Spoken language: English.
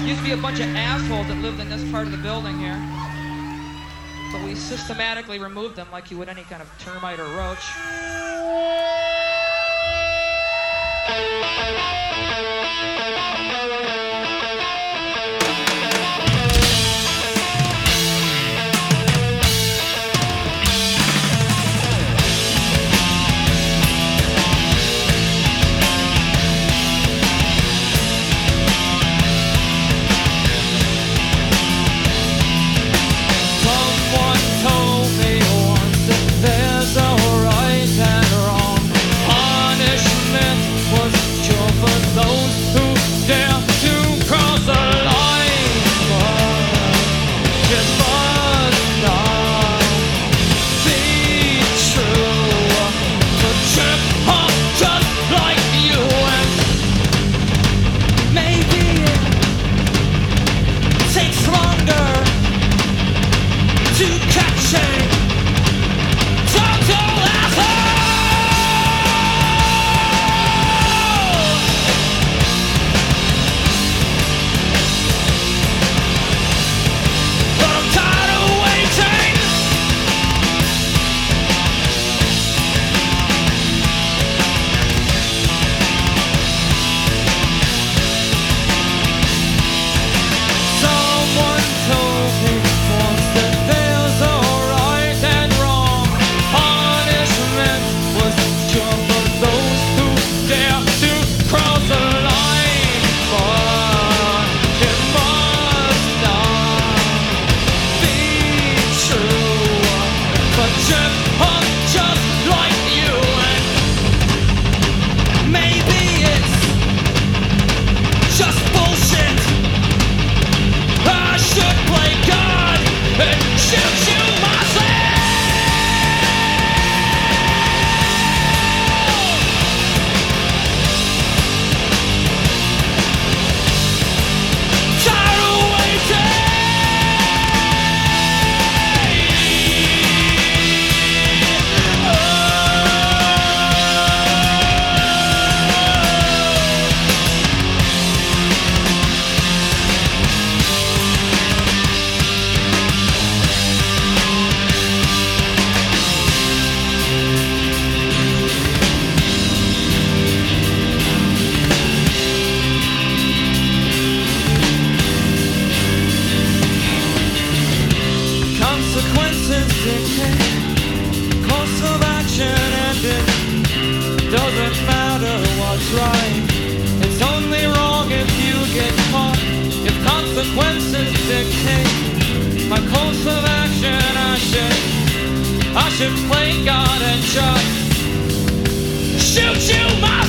Used to be a bunch of assholes that lived in this part of the building here. But we systematically removed them like you would any kind of termite or roach. It's only wrong if you get caught. If consequences dictate my course of action, I should play God and just shoot you myself.